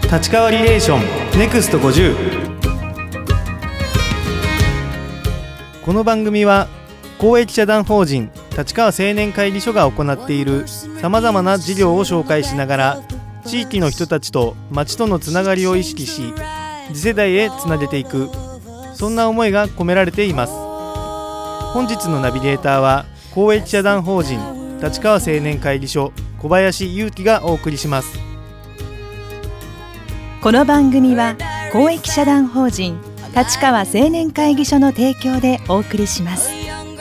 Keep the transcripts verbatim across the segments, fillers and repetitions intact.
立川リレーションネクストごじゅう。この番組は公益社団法人立川青年会議所が行っているさまざまな事業を紹介しながら、地域の人たちと町とのつながりを意識し、次世代へつなげていく、そんな思いが込められています。本日のナビゲーターは公益社団法人立川青年会議所小林祐希がお送りします。 この番組は公益社団法人立川青年会議所の提供でお送りします。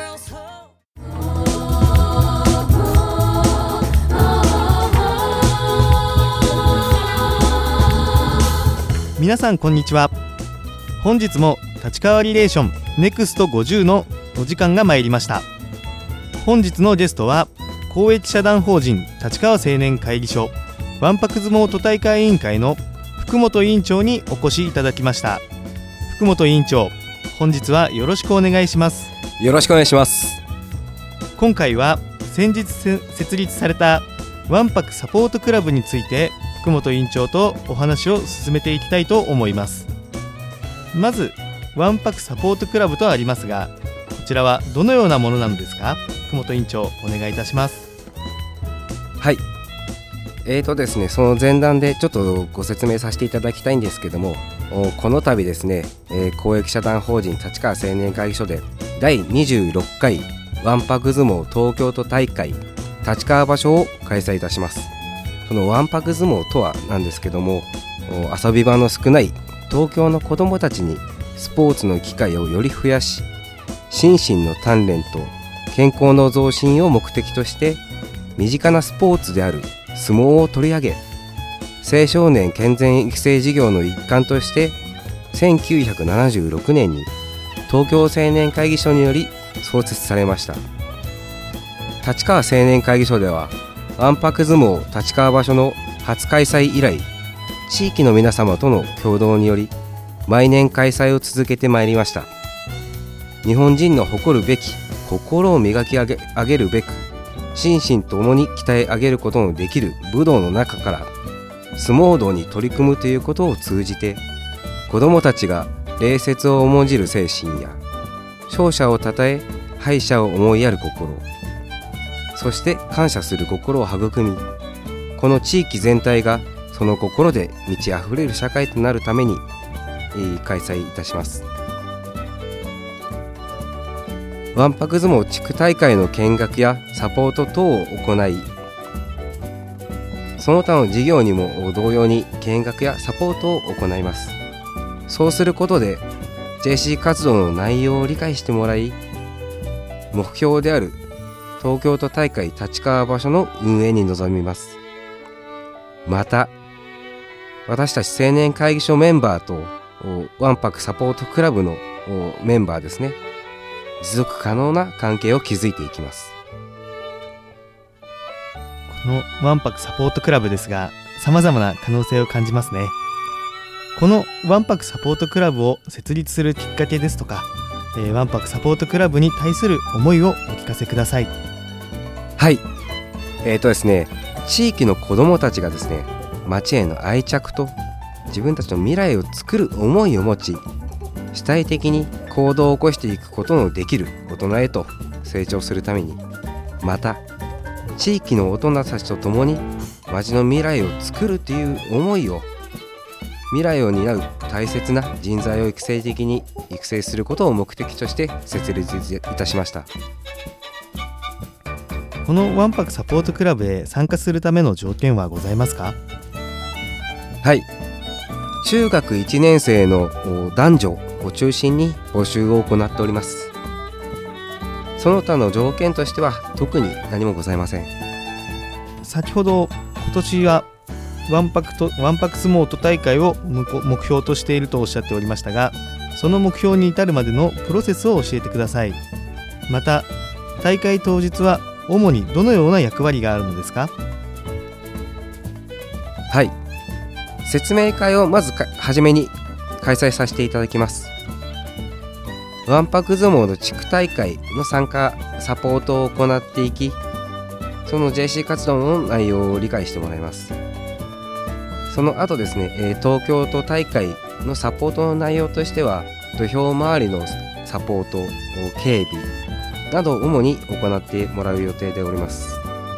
皆さんこんにちは。本日も立川リレーションネクストごじゅうのお時間が参りました。本日のゲストは公益社団法人立川青年会議所わんぱく相撲都大会委員会の福本委員長にお越しいただきました。福本委員長、本日はよろしくお願いします。 よろしくお願いします。 今回は先日設立されたわんぱくサポートクラブについて福本委員長とお話を進めていきたいと思います。まずわんぱくサポートクラブとありますが、こちらはどのようなものなのですか？福本委員長、お願いいたします。 はい、えーとですね、その前段でちょっとご説明させていただきたいんですけども、この度ですね、えー、公益社団法人立川青年会議所でだいにじゅうろっかいわんぱく相撲東京都大会立川場所を開催いたします。そのわんぱく相撲とはなんですけども、遊び場の少ない東京の子どもたちにスポーツの機会をより増やし、心身の鍛錬と健康の増進を目的として身近なスポーツである相撲を取り上げ、青少年健全育成事業の一環としてせんきゅうひゃくななじゅうろくねんに東京青年会議所により創設されました。立川青年会議所ではわんぱく相撲立川場所の初開催以来、地域の皆様との協働により毎年開催を続けてまいりました。日本人の誇るべき心を磨き上げ、上げるべく、心身ともに鍛え上げることのできる武道の中から相撲道に取り組むということを通じて、子どもたちが礼節を重んじる精神や勝者をたたえ敗者を思いやる心、そして感謝する心を育み、この地域全体がその心で満ち溢れる社会となるために、えー、開催いたします。わんぱく相撲地区大会の見学やサポート等を行い、その他の事業にも同様に見学やサポートを行います。そうすることで ジェーシー 活動の内容を理解してもらい、目標である東京都大会立川場所の運営に臨みます。また私たち青年会議所メンバーとわんぱくサポートクラブのメンバーですね、持続可能な関係を築いていきます。 このわんぱくサポートクラブですが、様々な可能性を感じますね。このわんぱくサポートクラブを設立するきっかけですとか、えー、わんぱくサポートクラブに対する思いをお聞かせください。 はい、えーとですね、地域の子どもたちがですね、町への愛着と自分たちの未来を作る思いを持ち、主体的に行動を起こしていくことのできる大人へと成長するために、また地域の大人たちと共に町の未来を作るという思いを、未来を担う大切な人材を育成的に育成することを目的として設立いたしました。 このわんぱくサポートクラブへ参加するための条件はございますか？ はい、中学いちねん生の男女を中心に募集を行っております。その他の条件としては特に何もございません。 先ほど今年はわんぱくとわんぱく相撲都大会を目標としているとおっしゃっておりましたが、その目標に至るまでのプロセスを教えてください。また大会当日は主にどのような役割があるのですか？ はい、説明会をまずはじめに開催させていただきます。わんぱく相撲の地区大会の参加サポートを行っていき、その ジェーシー 活動の内容を理解してもらいます。 その後ですね、えー、東京都大会のサポートの内容としては、土俵周りのサポート、警備などを主に行ってもらう予定でおります。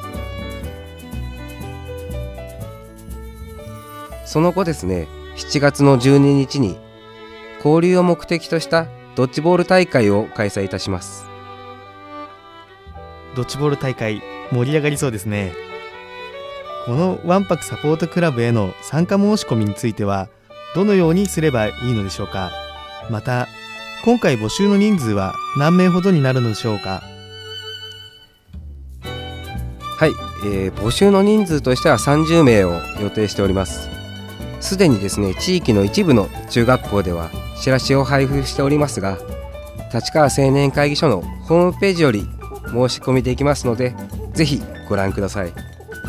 その後ですね、しちがつのじゅうににちに交流を目的としたドッジボール大会を開催いたします。 ドッジボール大会盛り上がりそうですね。このわんぱくサポートクラブへの参加申し込みについてはどのようにすればいいのでしょうか。また今回募集の人数は何名ほどになるのでしょうか。 はい、えー、募集の人数としてはさんじゅうめいを予定しております。すでにですね、地域の一部の中学校ではチラシを配布しておりますが、立川青年会議所のホームページより申し込みできますので、ぜひご覧ください。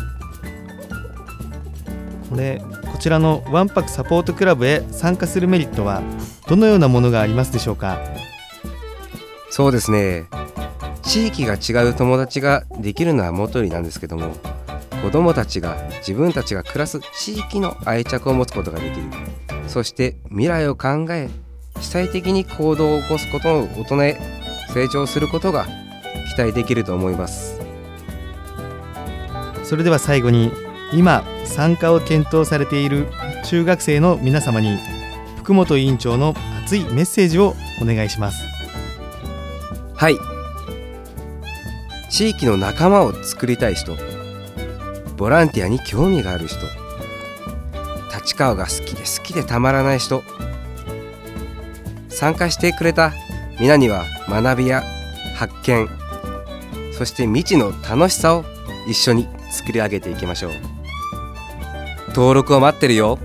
これこちらのわんぱくサポートクラブへ参加するメリットはどのようなものがありますでしょうか。 そうですね、地域が違う友達ができるのはもとよりなんですけども、子どもたちが自分たちが暮らす地域の愛着を持つことができる。そして未来を考え主体的に行動を起こすことの大人へ成長することが期待できると思います。 それでは最後に、今参加を検討されている中学生の皆様に福本委員長の熱いメッセージをお願いします。 はい、地域の仲間を作りたい人、ボランティアに興味がある人、立川が好きで好きでたまらない人、参加してくれた皆には学びや発見、そして未知の楽しさを一緒に作り上げていきましょう。登録を待ってるよ。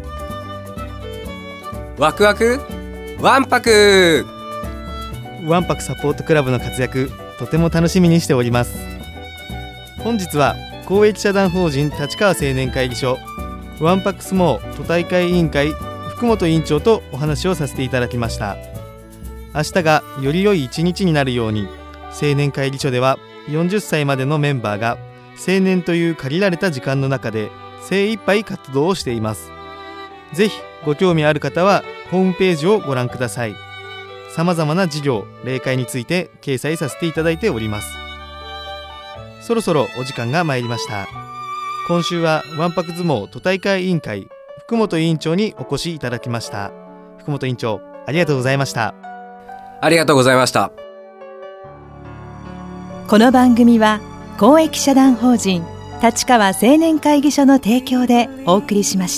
ワクワクわんぱくわんぱくサポートクラブの活躍、とても楽しみにしております。本日は公益社団法人立川青年会議所わんぱく相撲都大会委員会福本委員長とお話をさせていただきました。明日がより良い一日になるように、青年会議所ではよんじゅっさいまでのメンバーが青年という限られた時間の中で精一杯活動をしています。ぜひご興味ある方はホームページをご覧ください。さまざまな事業、例会について掲載させていただいております。そろそろお時間が参りました。今週はわんぱく相撲都大会委員会福本委員長にお越しいただきました。福本委員長、ありがとうございました。 ありがとうございました。 この番組は公益社団法人立川青年会議所の提供でお送りしました。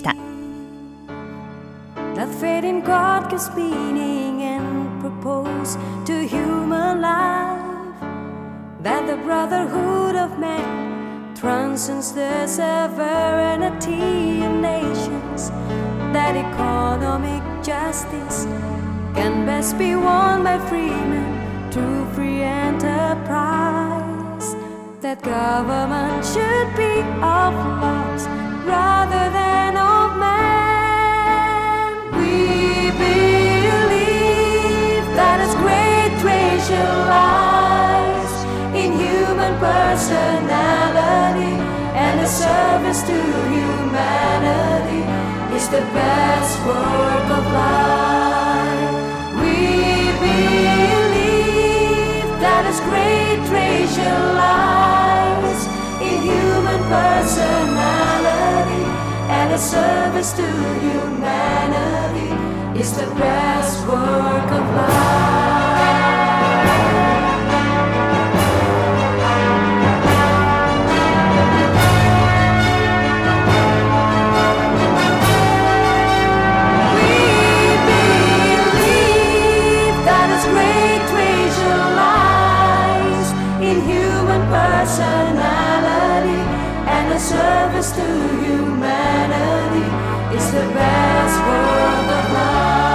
That faith in God gives meaning and purpose to human life, that the brotherhood of man transcends the sovereignty of nations, that economic justice can best be won by freemen through free enterprise, that government should be of laws rather than of man. We believe that His great treasure lies in human personality, and the service to humanity is the best work of life. We believe that His great treasure lies in human personality, and the service to humanity is the best work of life. We believe that His great treasure lies in human personality, and the service to humanity is the best work of life.